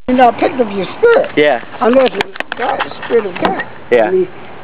You know, I picked up your spirit. Yeah. Unless it's God, the Spirit of God. Yeah. I mean,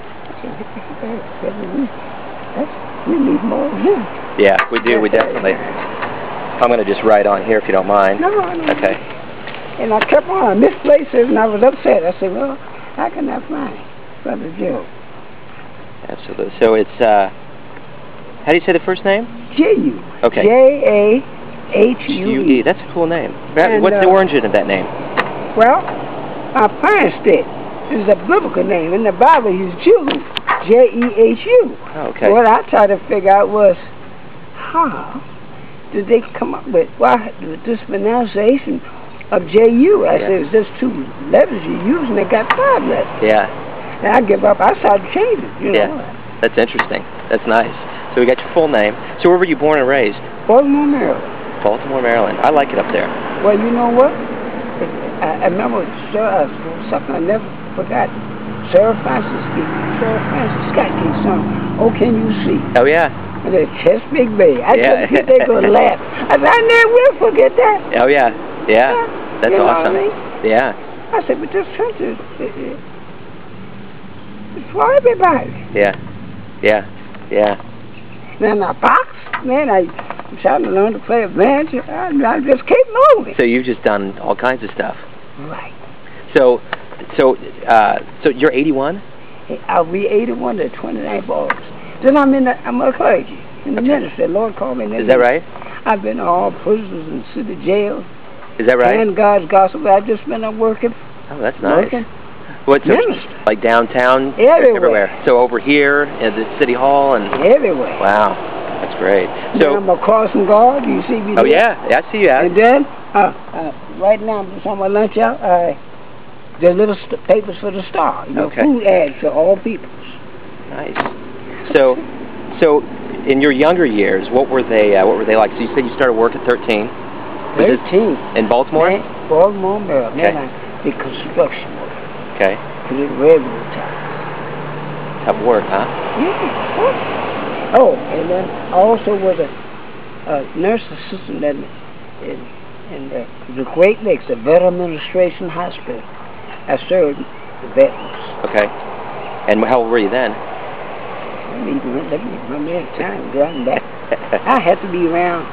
we need more of him. Yeah, we do. We definitely. I'm going to just write on here if you don't mind. No, I don't. Okay. And I kept on. I missed places and I was upset. I said, well, how can I find Brother Joe? Absolutely. So it's, how do you say the first name? J-U. Okay. J-A-H-U-E. That's a cool name. And, what's the origin of that name? Well, my parents did. It's a biblical name. In the Bible, he's Jew. J-E-H-U. Oh, okay. What I tried to figure out was, how did they come up with this pronunciation of J-U? I said, it's just 2 letters you use, and they got 5 letters. Yeah. And I give up. I started changing, you know. Yeah. That's interesting. That's nice. So we got your full name. So where were you born and raised? Baltimore, Maryland. Baltimore, Maryland. I like it up there. Well, you know what? I remember something I never forgot. Sarah Francis Scott King song, Oh Can You See? Oh, yeah. And the Chesapeake Bay. I told the they go laugh. I said, I never will forget that. Oh, yeah. Yeah. That's you know awesome. What I mean? Yeah. I said, but this country, it's for everybody. Yeah. Yeah. Yeah. Then I box, man, I'm trying to learn to play a band. I just keep moving. So you've just done all kinds of stuff. Right. So you're 81? I'll be 81 to 29th August. Then I'm a clergy in the ministry. Lord called me. Is that right? I've been to all prisons and city jails. Is that right? And God's gospel. I've just been working. Oh, that's nice. Working. What's ministry. Like downtown? Everywhere. So over here at the city hall and everywhere. Wow, that's great. So then I'm a crossing guard. You see me? Oh there? Yeah, I see you out. And then right now I'm just on my lunch out. The little papers for the Star. You know, food ads to all peoples. Nice. So in your younger years, what were they like? So you said you started work at 13. 13. In Baltimore? Baltimore, Maryland. Okay. Man, I did construction work. Okay. Put in railroad ties. Tough work, huh? Yeah. Oh, and then I also was a nurse assistant in the Great Lakes, the Veteran Administration Hospital. I served the veterans. Okay. And how old were you then? Let me remember that time going back. I had to be around.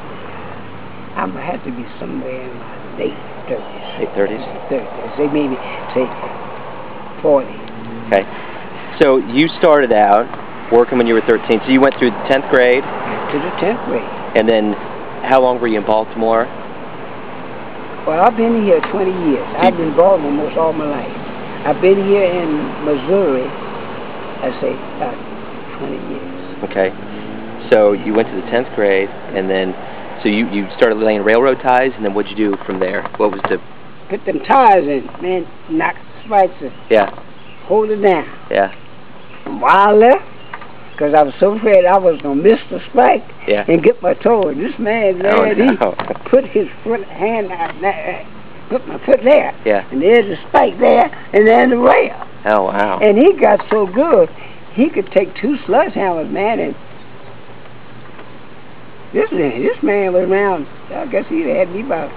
I had to be somewhere in my late 30s. Late 30s? 30s. They maybe say 40. Okay. So you started out working when you were 13. So you went through the 10th grade? To the 10th grade. And then how long were you in Baltimore? Well, I've been here 20 years. I've been in Baltimore almost all my life. I've been here in Missouri, I say, about 20 years. Okay. So you went to the 10th grade, and then, so you started laying railroad ties, and then what'd you do from there? What was the... Put them ties in, man, knock the spikes in. Yeah. Hold it down. Yeah. And while I left, because I was so afraid I was going to miss the spike and get my toe. And this man, he put his hand out, put my foot there. Yeah. And there's the spike there, and there's the rail. Oh, wow. And he got so good, he could take 2 sledgehammers, man, and this man was around, I guess he had me about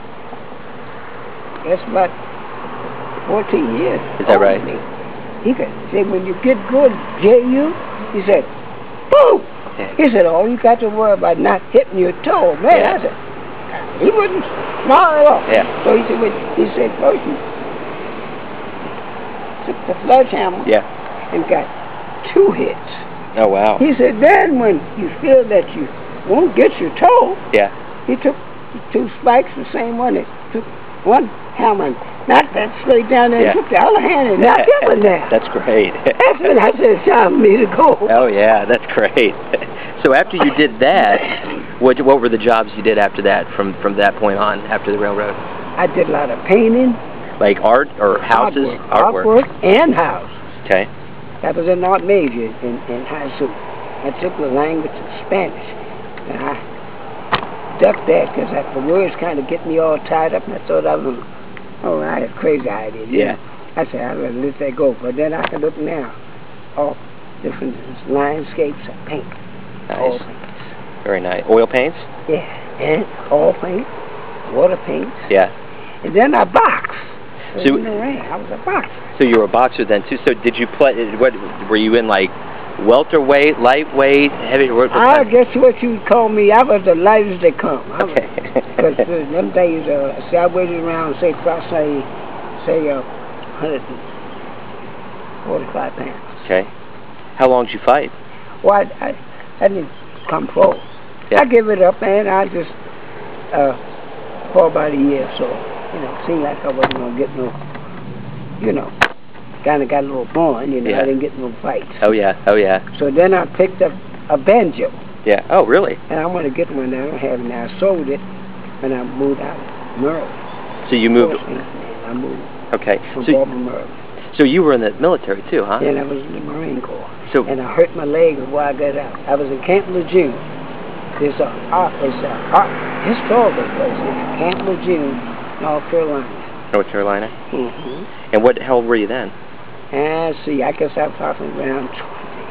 14 years. Is that right? He could say, when you get good, J.U., he said, boom! Yeah. He said, oh, you got to worry about not hitting your toe. Man, I said, he wasn't smart at all. Yeah. So he said, first you took the sledgehammer and got 2 hits. Oh, wow. He said, then when you feel that you won't get your toe, he took the 2 spikes, the same one, and took one hammer, knocked that straight down there, and took the other hand and knocked it in there. That's great. That's when I said it's time for me to go. Oh, yeah, that's great. So after you did that, what were the jobs you did after that, from that point on, after the railroad? I did a lot of painting. Like art or houses? Artwork and houses. Okay. That was an art major in high school. I took the language of Spanish. And I ducked that because the words kind of get me all tied up, and I thought I was, I had crazy ideas. Yeah. I said, I'd rather let that go. But then I can look now, all different landscapes I paint. Nice. Oil paints. Very nice. Oil paints? Yeah, and oil paints, water paints. Yeah. And then I box. So in the ring. I was a boxer. So you were a boxer then too. So did you play? What were you in, like welterweight, lightweight, heavy? I guess what you would call me. I was the lightest they come. Okay. Because them days, see, I weighed around, say 145 pounds. Okay. How long did you fight? Well, I didn't come pro. Yeah. I give it up, man. I just for about a year or so. Seemed like I wasn't gonna get no. Kind of got a little born. I didn't get no fights. Oh yeah. Oh yeah. So then I picked up a banjo. Yeah. Oh really? And I want to get one. I don't have it now. I sold it, and I moved out of Maryland. So you moved. I moved. Okay. From So, Baltimore, Maryland. so you were in the military too, huh? Then I was in the Marine Corps. So and I hurt my leg before I got out. I was in Camp Lejeune. It's a historical place. It's Camp Lejeune, North Carolina. North Carolina. Mm-hmm. And how old were you then? And see, I guess I was probably around 20.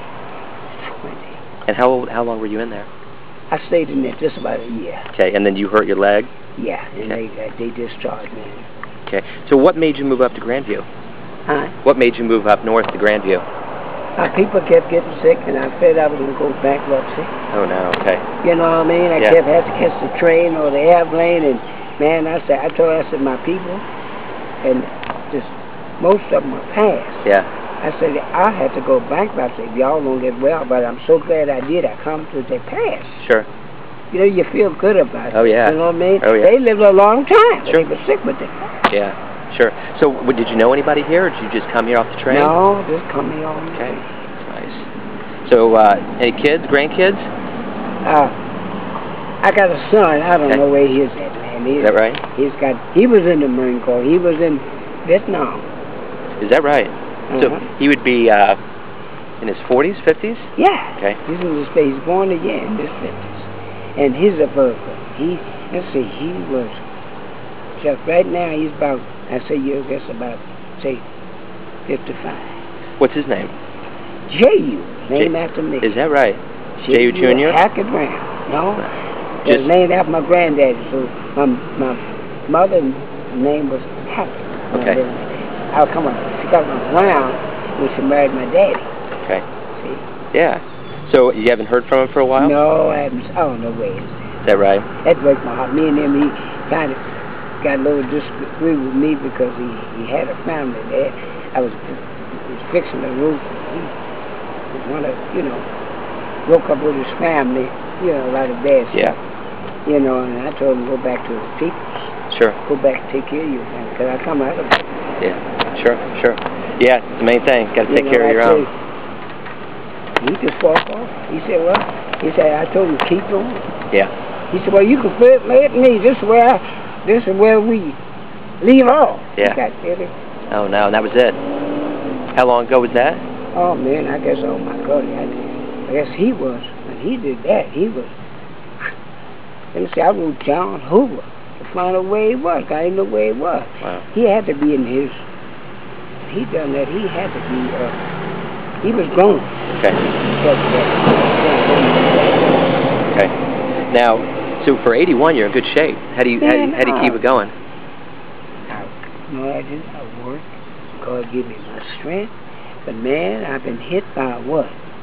And how long were you in there? I stayed in there just about a year. Okay. And then you hurt your leg. Yeah, and Okay. they discharged me. Okay. So what made you move up to Grandview? Huh? What made you move up north to Grandview? My people kept getting sick, and I said I was going to go bankruptcy. Oh no. Okay. You know what I mean? I kept had to catch the train or the airplane, and man, I said my people, and just most of them are passed. Yeah. I said I had to go bankruptcy if y'all don't get well, but I'm so glad I did. I come to they pass. Sure. You feel good about it. Oh yeah. You know what I mean? Oh yeah. They lived a long time. Sure. They were sick, but they passed. Yeah. Sure. So did you know anybody here, or did you just come here off the train? No, just come here on the Okay. train. That's nice. So any kids, grandkids? I got a son. I don't know where he is at, man. Is that right? He was in the Marine Corps. He was in Vietnam. Is that right? So Uh-huh. he would be in his 40s, 50s? Yeah. Okay. He's in this. He's born again in his 50s, and he's a burglar. He was just right now. He's about. I say you guess about say 55. What's his name? J.U. Named after me. Is that right? J.U. Jr.? Hackett Brown. No. It was Just named after my granddaddy. So my mother's name was Hackett. Okay. I'll come on. She got my Brown when she married my daddy. okay. See? Yeah. So you haven't heard from him for a while? No, I don't know where he is. Is that right? That broke my heart. Me and him, he kind of got a little disagree with me because he had a family there. I was fixing the roof. He wanted, broke up with his family, a lot of bad stuff. Yeah. And I told him go back to his people. Sure. Go back and take care of your family, because I come out of it. Yeah. Sure. Yeah, it's the main thing. Got to take care of your own. He just walked off. He said, well, I told him keep going. Yeah. He said, well, you can let me. This is where we leave off. Yeah. He got really. Oh no, and that was it. How long ago was that? Oh man, I guess my God, I guess he was when he did that. He was. Let me see, I wrote John Hoover to find out where he was. I didn't know where he was. Wow. He had to be in his. He done that. He had to be. He was grown. Okay. Okay. Now, so for 81, you're in good shape. How do you keep it going? I didn't. I work. God give me my strength. But man, I've been hit by what?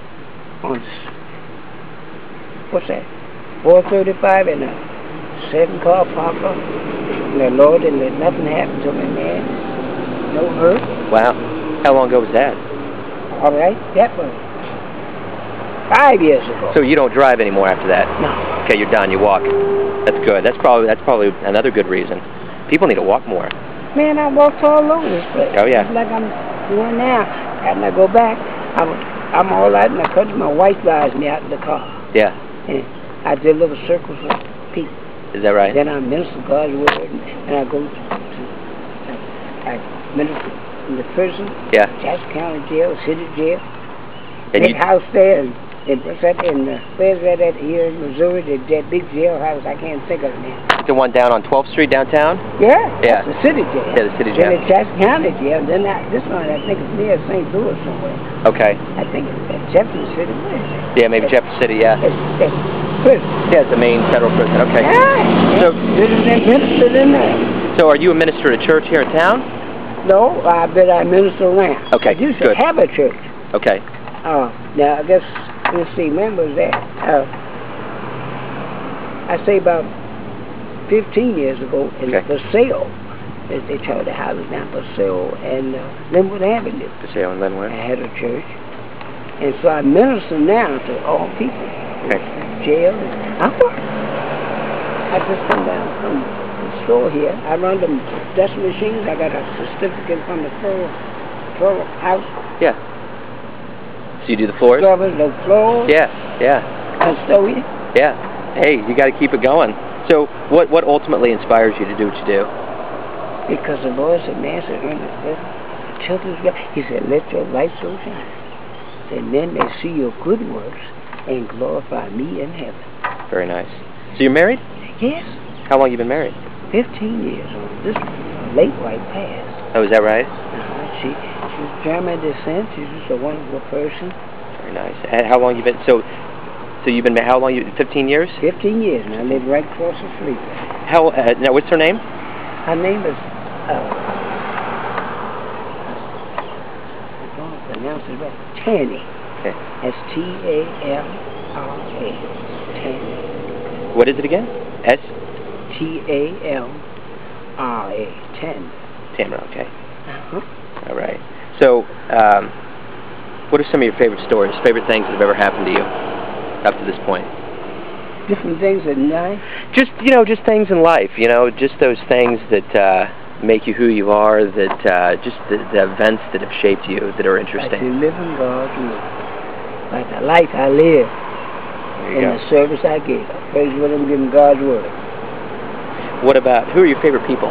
What's that? 435 and a 7-car Parker. And the Lord didn't let nothing happen to me, man. No hurt. Wow. How long ago was that? All right, that was 5 years ago. So you don't drive anymore after that? No. Okay, you're done. You walk. That's good. That's probably another good reason. People need to walk more. Man, I walked all over this place. Oh yeah. Just like I'm doing now. And I go back. I'm all out in the country. My wife drives me out in the car. Yeah. And I did little circles with people. Is that right? Then I minister God's word, and I go I minister in the prison. Yeah. Jackson County Jail, City Jail. And Big house there, and where's that here in Missouri? That big jailhouse. I can't think of it now. The one down on 12th Street downtown? Yeah. Yeah. That's the City Jail. Yeah, the City Jail. Then the Jackson County Jail. Then this one, I think it's near St. Louis somewhere. Okay. I think it's at Jefferson City. Where is it? Yeah, maybe Jefferson City. Yeah. It's prison. Yeah, it's the main federal prison. Okay. Yeah. So ministered in there. So are you a minister at a church here in town? No, I bet I minister around. Okay, I used to good. have a church. Okay. Now, I guess, let's see, when was that? I say about 15 years ago in Paseo. They tore the houses down Paseo and Linwood Avenue. Paseo and Linwood. I had a church. And so I minister now to all people. Okay. Jail. I just come down from the store here. I run the dust machines. I got a certificate from the floor house. Yeah. So you do the floors? The floors. Yeah, yeah. Custodian. Yeah. Hey, you got to keep it going. So what ultimately inspires you to do what you do? Because the Lord said, man said, the children's God. He said, let your light so shine. And then they see your good works and glorify me in heaven. Very nice. So you're married? Yes. How long you been married? 15 years on this late white past. Oh, is that right? She's German descent. She's just a wonderful person. Very nice. And how long you been? So you've been how long? 15 years? 15 years, and I live right across the street. How? Now, what's her name? Her name is. I don't pronounce it right. Tanny. Okay. S-T-A-L-R-A. Tanny. What is it again? S. T-A-L-R-A. Tanny. Tamara. Okay. Uh-huh. All right. So, what are some of your favorite stories, favorite things that have ever happened to you up to this point? Different things in life? Just, just things in life, just those things that make you who you are, that just the events that have shaped you that are interesting. Like to live in God's will. Like the life I live and the service I give. I praise what I'm giving God's word. What about, who are your favorite people?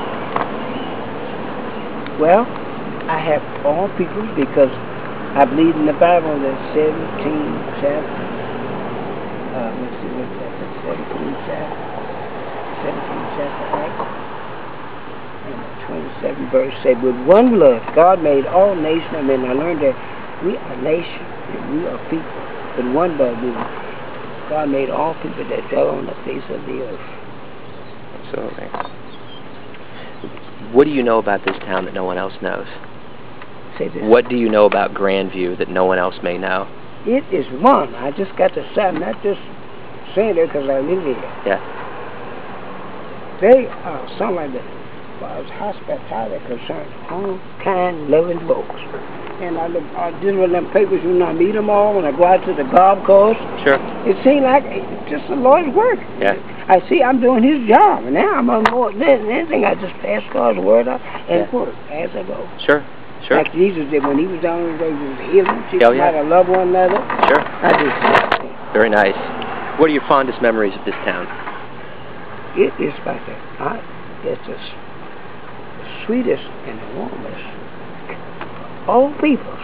Well, I have all people because I believe in the Bible that 17 chapters. Let's see what's that. 17 chapter Acts. And the 27th verse said, with one blood, God made all nations of men. I learned that we are nation and we are people. With one blood, God made all people that dwell on the face of the earth. Absolutely. What do you know about this town that no one else knows? Say this. What do you know about Grandview that no one else may know? It is one. I just got to say, I'm not just saying it because I live here. Yeah. They are some of the hospitality concerned, all kind, loving folks. And I deal with them papers when I meet them all, when I go out to the golf course. Sure. It seems like it's just the Lord's work. Yeah. I see I'm doing His job, and now I'm on more than anything. I just pass God's word out and work as I go. Sure. Sure. Like Jesus did when He was down there, He was healing. Teaching how to love one another. Sure. I do. Very nice. What are your fondest memories of this town? It is like it's the sweetest and the warmest. All peoples.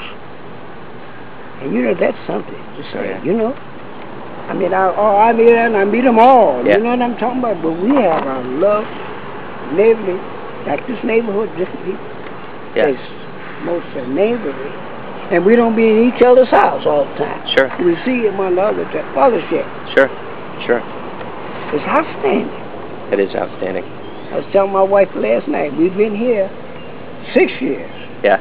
And that's something to say, I mean, I meet them all. Yeah. You know what I'm talking about? But we have our love, neighborly, like this neighborhood, different people. Yeah. It's most neighborly. And we don't be in each other's house all the time. Sure. We see one another to fellowship. Sure. Sure. It's outstanding. It is outstanding. I was telling my wife last night, we've been here 6 years. Yeah.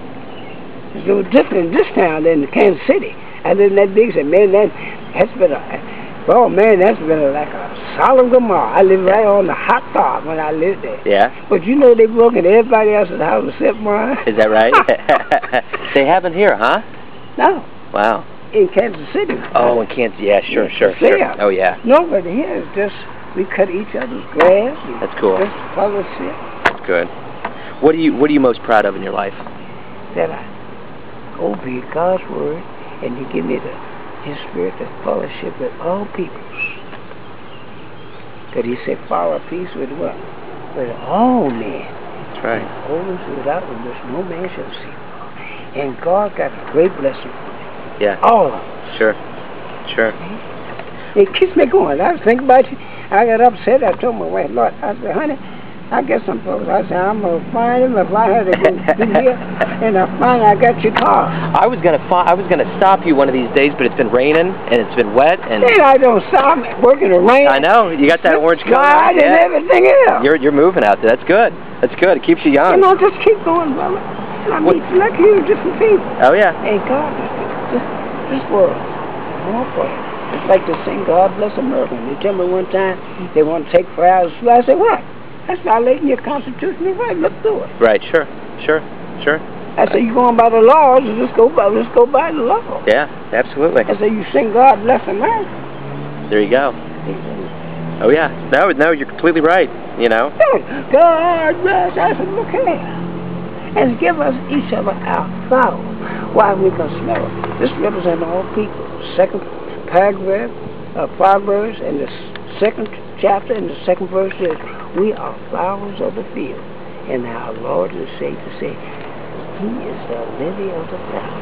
It was different in this town than in Kansas City. I lived in that big city. Man, that's been that's been like a solemn Gomorrah. I lived right on the hot top when I lived there. Yeah. But they broke into everybody else's house except mine. Is that right? They haven't here, huh? No. Wow. In Kansas City. Oh, in Kansas. Yeah, sure. Oh, yeah. No, but here it's just, we cut each other's grass. That's cool. Just fellowship. That's good. What are you most proud of in your life? That I obey God's word and He give me His spirit to fellowship with all peoples. Because He said, follow peace with what? With all men. That's right. Always without which no man shall see. And God got a great blessing for me. Yeah. All of them. Sure. Sure. It keeps me going. I was thinking about you. I got upset. I told my wife, Lord, I said, honey, I get some folks. I said, I'm going to find him if I had to go through here. And I got your car. I was gonna stop you one of these days, but it's been raining and it's been wet and. Then I don't stop. I'm working in the rain. I know. You got that orange coat. And everything else. You're moving out there. That's good. That's good. It keeps you You young. know, just keep going, brother. And I meet like you, different people. Oh yeah. And God, this world, more for it. It's like to sing God Bless America. They tell me one time they want to take 4 hours. I said, what? That's violating your constitutional right. Look through it. Right. Sure. Sure. Sure. I said, you going by the laws, let's go by the law. Yeah. Absolutely. I said, you sing God Bless America. There you go. Oh yeah. No, you're completely right. You know. God bless. I said, look here. And give us each other our flower while we can smell it. This represents all people. Second paragraph of Proverbs in the second chapter in the second verse says, we are flowers of the field. And our Lord and Savior said, He is the lily of the valley.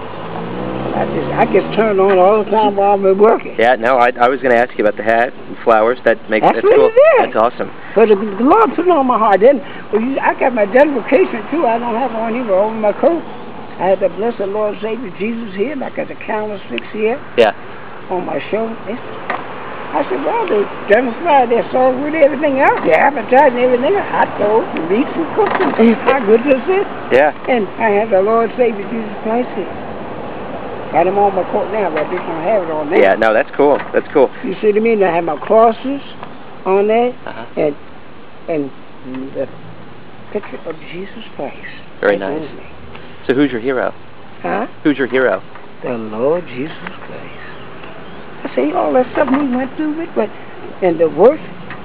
I get turned on all the time while I'm working. Yeah, no, I was going to ask you about the hat and flowers. That's what cool. it is. That's awesome. But the Lord put it on my heart. Then I got my identification too. I don't have one either over my coat. I had the blessed Lord Savior Jesus here, and I got the candlesticks here. Yeah. On my shoulder. I said, well, they identify their soul with everything else. They're advertising everything, hot dogs and meats and cooking. How good is it? Yeah. And I had the Lord Savior Jesus Christ here. Got him on my coat now, but I just don't have it on there. Yeah, no, that's cool. That's cool. You see what I mean? I have my crosses on there, and the picture of Jesus Christ. Very nice. So who's your hero? Huh? Who's your hero? The Lord Jesus Christ. I say all that stuff we went through with, but and the work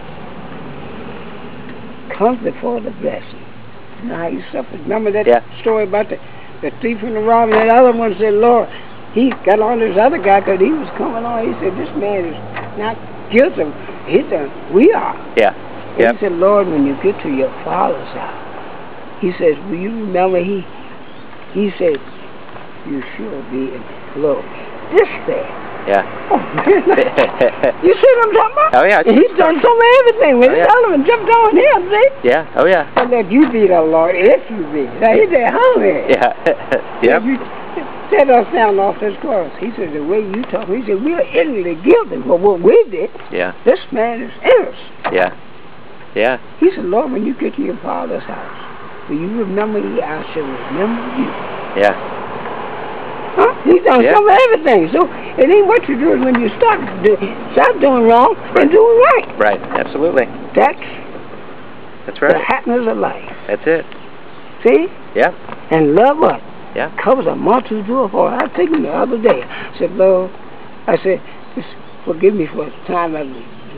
comes before the blessing. You know how you suffered. Remember that story about the thief and the robber? That other one said, Lord, he got on this other guy because he was coming on. He said, this man is not guilty. We are. Yeah. He said, Lord, when you get to your father's house, he says, will you remember he said, you shall be in glory. This thing. Yeah. Oh, man. You see what I'm talking about? Oh, yeah. He's done some of everything. When the element jumped on him, see? Yeah. Oh, yeah. And let you be the Lord, if you be. Now, he said, hungry. Yeah. Yeah. You set us down off this cross. He said, the way you talk, he said, we are innocently guilty for what we did. Yeah. This man is innocent. Yeah. Yeah. He said, Lord, when you get to your father's house, will you remember me? I shall remember you. Yeah. Huh? He's done some of everything. So it ain't what you do, is when you stop doing wrong and doing right. Right. Absolutely. That's right. The happiness of life. That's it. See? Yeah. And love what? Yeah. Covers a multitude of faults. I was thinking the other day. I said, Lord, just forgive me for the time I,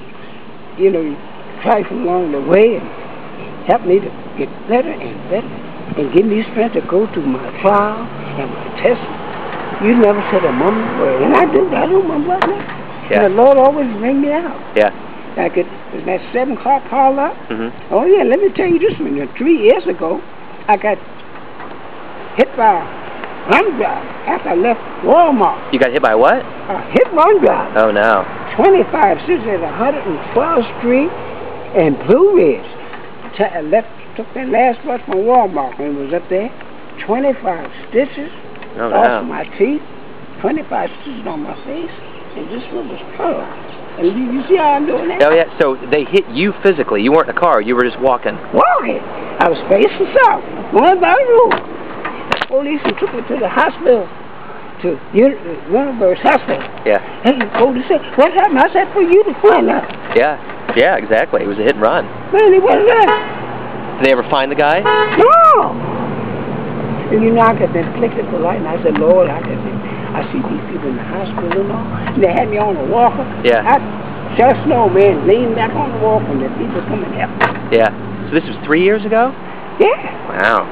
trifling along the way, and help me to get better and better, and give me strength to go through my trial and my test. You never said a mumbling word, and I do mumble up now. Yeah. And the Lord always bring me out. Yeah. Like it was that 7 o'clock call up. Mm-hmm. Oh yeah, let me tell you this one. 3 years ago, I got hit by a run drive after I left Walmart. You got hit by what? A hit run drive. Oh no. 25 cities at 112th Street and Blue Ridge. Took that last bus from Walmart and was up there. 25 stitches. Oh, Lost my teeth, 25 stitches on my face, and this one was paralyzed. And you see how I'm doing that? Oh yeah, so they hit you physically. You weren't in a car, you were just walking. Walking. I was facing south, going by the road. The police took me to the hospital, to Universe Hospital. Yeah. And the police said, what happened? I said, for you to find out. Yeah, yeah, exactly. It was a hit and run. Man, he wasn't there. Did they ever find the guy? No. And I got been afflicted for life, and I said, Lord, I see these people in the hospital and all. And they had me on a walker. Yeah. I just know, man, lean back on the walker, and the people come and help me. Yeah. So this was 3 years ago? Yeah. Wow.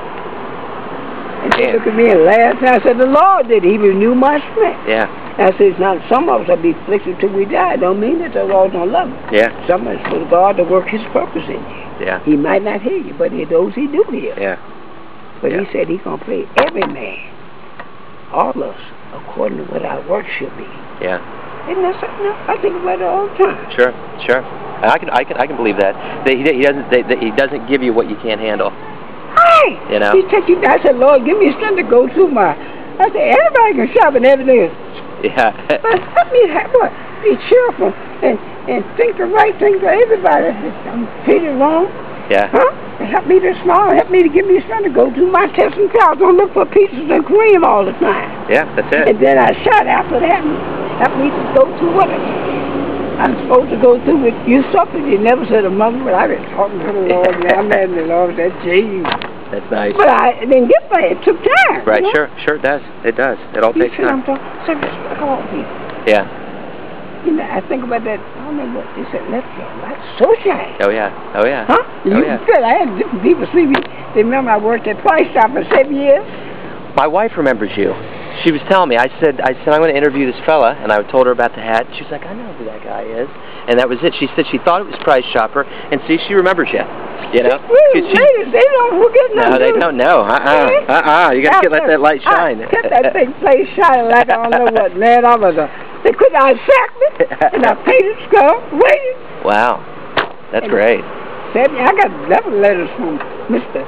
And they looked at me and laughed, and I said, the Lord did. He renewed my strength. Yeah. And I said, it's not some of us will be afflicted till we die. Don't mean that the Lord don't love us. Yeah. Some of us for God to work his purpose in you. Yeah. He might not hear you, but those he do hear. Yeah. But he said he's going to pay every man, all of us, according to what our work should be. Yeah. Isn't that something else? I think about it all the time. Sure, sure. I can believe that. He doesn't give you what you can't handle. Right. You know. He took you. I said, Lord, give me strength to go through my. I said, everybody can shop and everything. Yeah. But let me be cheerful and think the right thing for everybody. I'm treated wrong. Yeah. Huh? help me to smile, help me to give me something to go through my tests and trials. Don't look for peaches and cream all the time. Yeah, that's it. And then I shot after that and help me to go through what I'm supposed to go through with. You suffered. You never said a mother, but I've been talking to the Lord, and I'm letting the Lord say, gee. That's nice. But I didn't get there. It took time. Right, you know? sure it does. It does. It all takes time. So respect all people. Yeah. You know, I think about that. I don't know what they said. Let your light so shine. Oh yeah. Oh yeah. Huh? Oh yeah. Good. I had different people see me. They remember I worked at Price Shop for 7 years. My wife remembers you. She was telling me. I said I'm going to interview this fella, and I told her about the hat. She was like, I know who that guy is, and that was it. She said she thought it was Price Chopper, and see, she remembers you. You know? Ladies, they don't forget nothing. No, they don't know. You got to let that light shine. I kept that thing place shining like I don't know what, man. They couldn't sack me, and I painted skull, waited. Wow, that's great. I got 11 letters from Mr.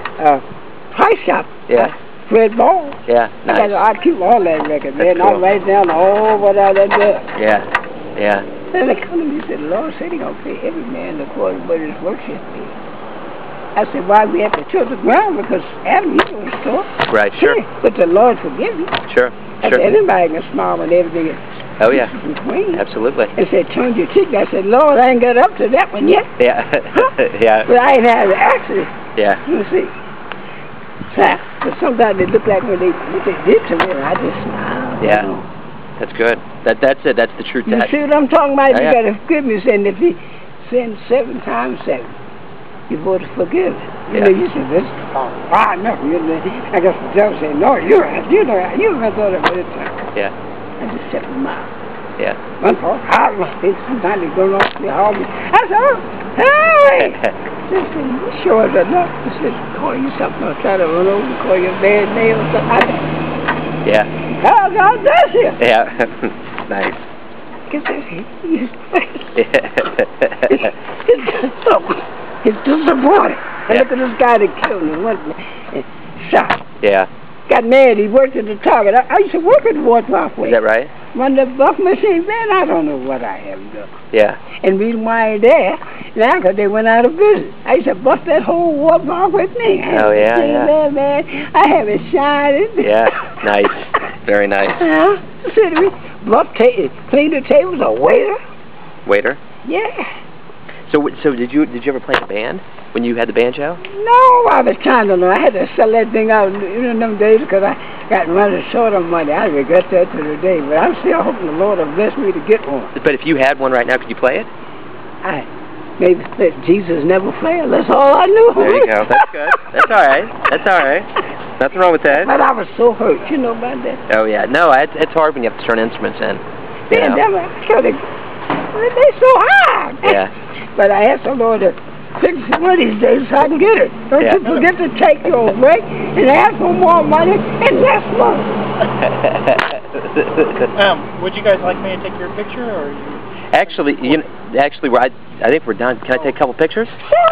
Price Shop. Yeah. Fred Ball. Yeah, nice. I keep all that record, man. That's cool. I write down all what I done done. Yeah, yeah. And they come to me and said, the Lord said He's going to pay every man according to what his work should be. I said, why we have to till the ground? Because Adam, he was store. Right, sure. But the Lord forgive you. Sure, I said, anybody can smile when everything is oh, yeah. clean. Absolutely. And said, turn your cheek. I said, Lord, I ain't got up to that one yet. Yeah. Yeah. But I ain't had an accident. Yeah. You see. But sometimes they look like what they did to me, and I just smile. Yeah. You know. That's good. That's it. That's the truth. You see what I'm talking about? Oh, you yeah. got to forgive me. Saying if he sinned 7 times 7, you're supposed to forgive it. You know, you said, this is far enough. You know, I guess the devil said, no, you're right. You know, you haven't thought of it. Yeah. I just set my mouth. Yeah. One for sometimes they go off the hall. I said, oh, hey! She said, you sure as enough. He said, call you something or try to run over and call you a bad name or something. I said, yeah. Oh, God bless you. Yeah. Nice. Because he's disappointed. Yeah. Look at this guy that killed me. Went and shot. Yeah. Got mad. He worked at the Target. I used to work at the Ward Parkway. Is that right? Run the buck machine. Man, I don't know what I have done. Yeah. And the reason why I ain't there now, because they went out of business. I used to bust that whole Ward Parkway thing. Oh, yeah, yeah. There, man. I have it shining. Yeah. Nice. Very nice. Sit me. Clean the tables. A waiter. Waiter? Yeah. So did you ever play in a band when you had the banjo? No, I was trying to learn. I had to sell that thing out in them days because I got running short on money. I regret that to the day, but I'm still hoping the Lord will bless me to get one. But if you had one right now, could you play it? Maybe Jesus never failed. That's all I knew. There you go. That's good. That's all right. That's all right. Nothing wrong with that. But I was so hurt. You know about that? Oh yeah. No, it's hard when you have to turn instruments in. Yeah, they so hard. Yeah. But I asked the Lord to fix it one of these days so I can get it. Don't you forget to take your break and ask for more money and less money. Would you guys like me to take your picture, or you? Actually, I think we're done. Can I take a couple pictures? Sure.